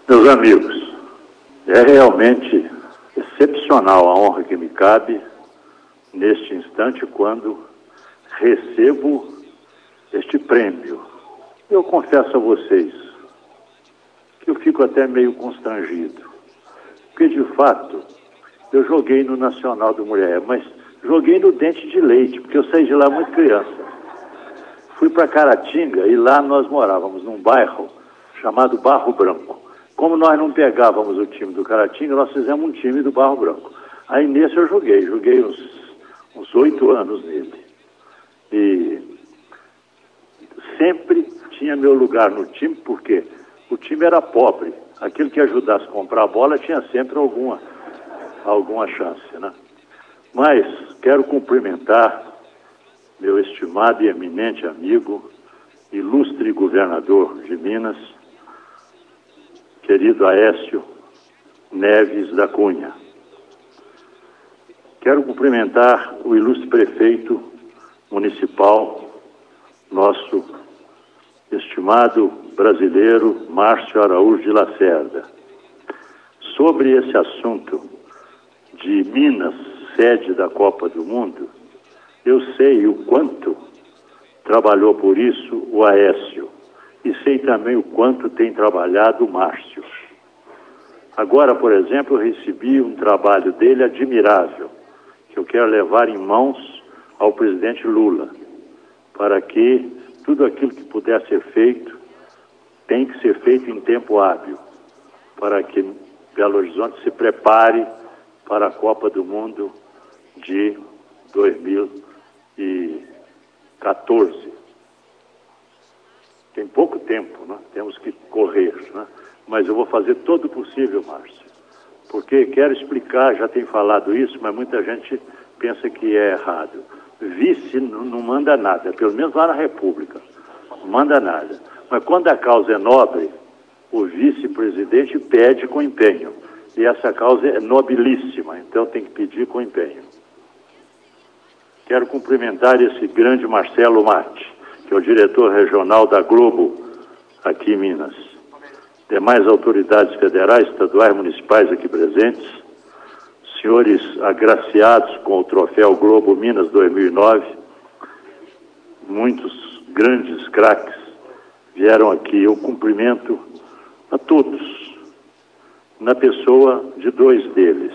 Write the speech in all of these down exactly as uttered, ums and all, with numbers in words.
Meus amigos, é realmente excepcional a honra que me cabe neste instante quando recebo este prêmio. Eu confesso a vocês que eu fico até meio constrangido, porque de fato eu joguei no Nacional do Mulher, mas joguei no Dente de Leite, porque eu saí de lá muito criança. Fui para Caratinga e lá nós morávamos num bairro chamado Barro Branco. Como nós não pegávamos o time do Caratinga, nós fizemos um time do Barro Branco. Aí nesse eu joguei, joguei uns oito anos nele. E sempre tinha meu lugar no time, porque o time era pobre. Aquele que ajudasse a comprar a bola tinha sempre alguma, alguma chance, né? Mas quero cumprimentar meu estimado e eminente amigo, ilustre governador de Minas, querido Aécio Neves da Cunha. Quero cumprimentar o ilustre prefeito municipal, nosso estimado brasileiro Márcio Araújo de Lacerda. Sobre esse assunto de Minas, sede da Copa do Mundo, eu sei o quanto trabalhou por isso o Aécio. E sei também o quanto tem trabalhado o Márcio. Agora, por exemplo, eu recebi um trabalho dele admirável, que eu quero levar em mãos ao presidente Lula, para que tudo aquilo que puder ser feito, tem que ser feito em tempo hábil, para que Belo Horizonte se prepare para a Copa do Mundo de dois mil e quatorze. Tem pouco tempo, né? Temos que correr, né? Mas eu vou fazer todo o possível, Márcio, porque quero explicar, já tenho falado isso, mas muita gente pensa que é errado. Vice não, não manda nada, pelo menos lá na República, não manda nada. Mas quando a causa é nobre, o vice-presidente pede com empenho, e essa causa é nobilíssima, então tem que pedir com empenho. Quero cumprimentar esse grande Marcelo Matti, que é o diretor regional da Globo, aqui em Minas. Demais autoridades federais, estaduais, municipais aqui presentes, senhores agraciados com o troféu Globo Minas dois mil e nove, muitos grandes craques vieram aqui. Eu cumprimento a todos, na pessoa de dois deles,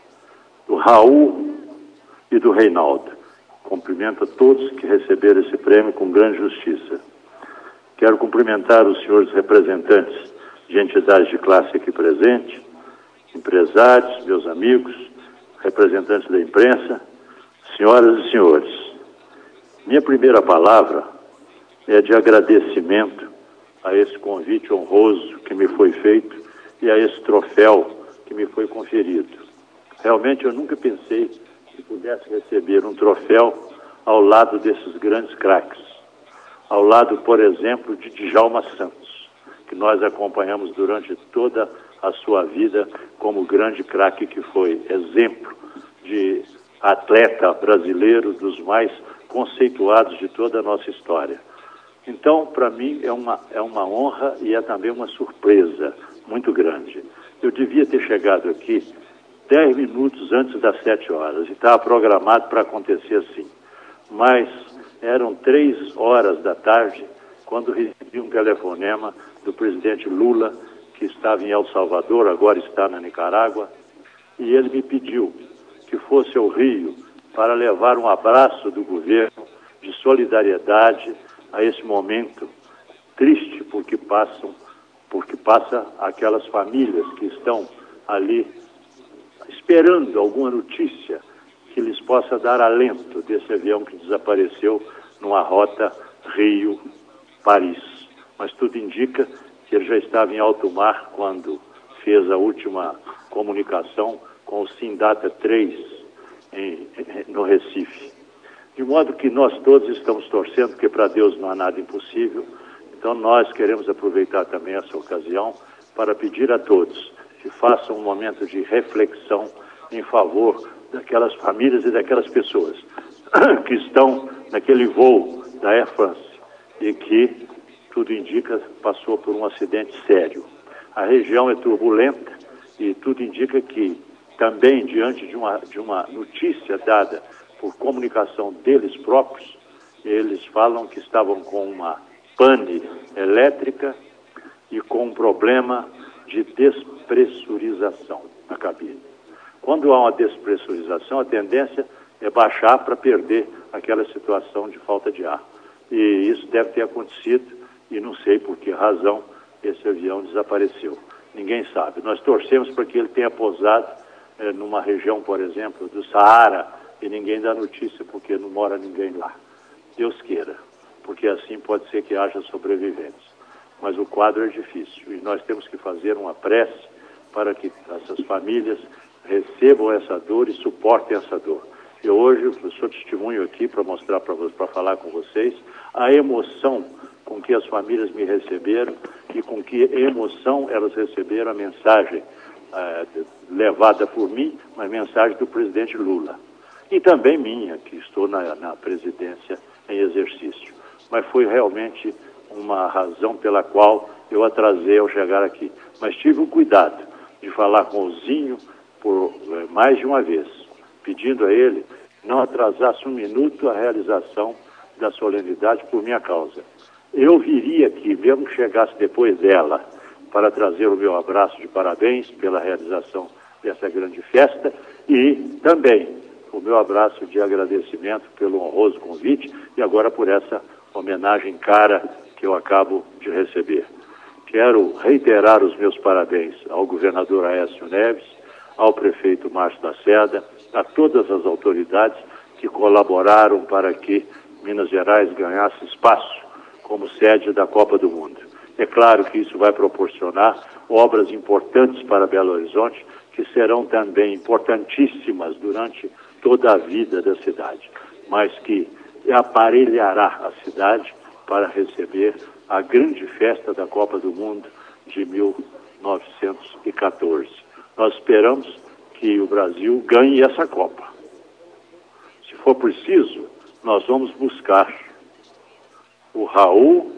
do Raul e do Reinaldo. Cumprimento a todos que receberam esse prêmio com grande justiça. Quero cumprimentar os senhores representantes de entidades de classe aqui presentes, empresários, meus amigos, representantes da imprensa, senhoras e senhores. Minha primeira palavra é de agradecimento a esse convite honroso que me foi feito e a esse troféu que me foi conferido. Realmente eu nunca pensei que pudesse receber um troféu ao lado desses grandes craques, ao lado, por exemplo, de Djalma Santos, que nós acompanhamos durante toda a sua vida como grande craque que foi, exemplo de atleta brasileiro dos mais conceituados de toda a nossa história. Então, para mim, é uma, é uma honra e é também uma surpresa muito grande. Eu devia ter chegado aqui dez minutos antes das sete horas, e estava programado para acontecer assim. Mas eram três horas da tarde quando recebi um telefonema do presidente Lula, que estava em El Salvador, agora está na Nicarágua, e ele me pediu que fosse ao Rio para levar um abraço do governo de solidariedade a esse momento triste porque passam, porque passa aquelas famílias que estão ali esperando alguma notícia que lhes possa dar alento desse avião que desapareceu numa rota Rio-Paris. Mas tudo indica que ele já estava em alto mar quando fez a última comunicação com o Sindata três em, no Recife. De modo que nós todos estamos torcendo, porque para Deus não há nada impossível. Então nós queremos aproveitar também essa ocasião para pedir a todos que façam um momento de reflexão em favor daquelas famílias e daquelas pessoas que estão naquele voo da Air France e que, tudo indica, passou por um acidente sério. A região é turbulenta e tudo indica que também, diante de uma, de uma notícia dada por comunicação deles próprios, eles falam que estavam com uma pane elétrica e com um problema de despressurização na cabine. Quando há uma despressurização, a tendência é baixar para perder aquela situação de falta de ar. E isso deve ter acontecido e não sei por que razão esse avião desapareceu. Ninguém sabe. Nós torcemos para que ele tenha pousado eh, numa região, por exemplo, do Saara, e ninguém dá notícia porque não mora ninguém lá. Deus queira, porque assim pode ser que haja sobreviventes. Mas o quadro é difícil e nós temos que fazer uma prece para que essas famílias recebam essa dor e suportem essa dor. Eu hoje eu sou testemunho aqui para mostrar para para falar com vocês a emoção com que as famílias me receberam e com que emoção elas receberam a mensagem eh, levada por mim, uma mensagem do presidente Lula. E também minha, que estou na, na presidência em exercício. Mas foi realmente uma razão pela qual eu atrasei ao chegar aqui. Mas tive o cuidado de falar com o Zinho por eh, mais de uma vez, pedindo a ele não atrasasse um minuto a realização da solenidade por minha causa. Eu viria aqui, mesmo que chegasse depois dela, para trazer o meu abraço de parabéns pela realização dessa grande festa e também o meu abraço de agradecimento pelo honroso convite e agora por essa homenagem cara que eu acabo de receber. Quero reiterar os meus parabéns ao governador Aécio Neves, ao prefeito Márcio da Seda, a todas as autoridades que colaboraram para que Minas Gerais ganhasse espaço como sede da Copa do Mundo. É claro que isso vai proporcionar obras importantes para Belo Horizonte, que serão também importantíssimas durante toda a vida da cidade, mas que aparelhará a cidade para receber a grande festa da Copa do Mundo de mil novecentos e quatorze. Nós esperamos que o Brasil ganhe essa Copa. Se for preciso, nós vamos buscar o Raul,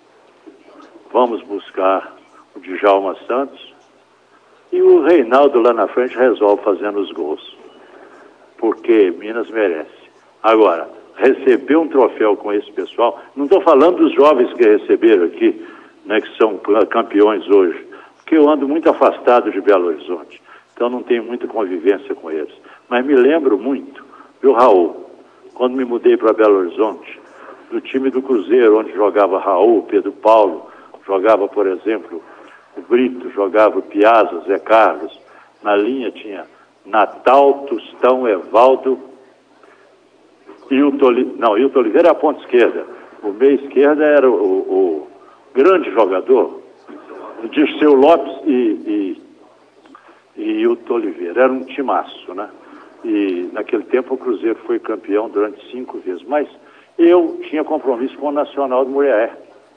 vamos buscar o Djalma Santos e o Reinaldo lá na frente resolve fazendo os gols, porque Minas merece. Agora, receber um troféu com esse pessoal, não estou falando dos jovens que receberam aqui, né, que são campeões hoje, porque eu ando muito afastado de Belo Horizonte, então não tenho muita convivência com eles. Mas me lembro muito, viu, Raul, quando me mudei para Belo Horizonte, do time do Cruzeiro, onde jogava Raul, Pedro Paulo, jogava, por exemplo, o Brito, jogava o Piazza, Zé Carlos, na linha tinha Natal, Tostão, Evaldo, Hilton Oliveira, não, Hilton Oliveira é a ponta esquerda, o meio esquerda era o, o, o grande jogador, Dirceu Lopes e, e, e Hilton Oliveira, era um timaço, né? E naquele tempo o Cruzeiro foi campeão durante cinco vezes, mas eu tinha compromisso com o Nacional do Muriaé.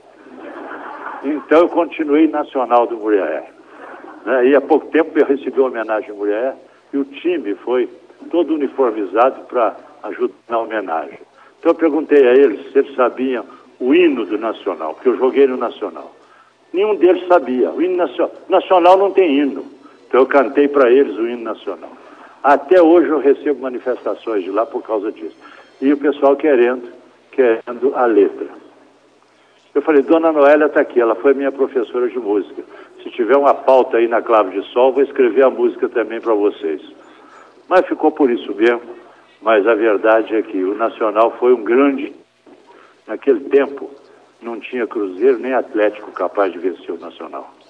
Então eu continuei Nacional do Muriaé. Né? E há pouco tempo eu recebi uma homenagem ao Muriaé e o time foi todo uniformizado para ajudar na homenagem. Então eu perguntei a eles se eles sabiam o hino do Nacional, porque eu joguei no Nacional. Nenhum deles sabia. O hino nacional, nacional não tem hino. Então eu cantei para eles o hino nacional. Até hoje eu recebo manifestações de lá por causa disso. E o pessoal querendo, querendo a letra. Eu falei, Dona Noélia está aqui, ela foi minha professora de música. Se tiver uma pauta aí na Clave de Sol, vou escrever a música também para vocês. Mas ficou por isso mesmo. Mas a verdade é que o Nacional foi um grande... Naquele tempo, não tinha Cruzeiro nem Atlético capaz de vencer o Nacional.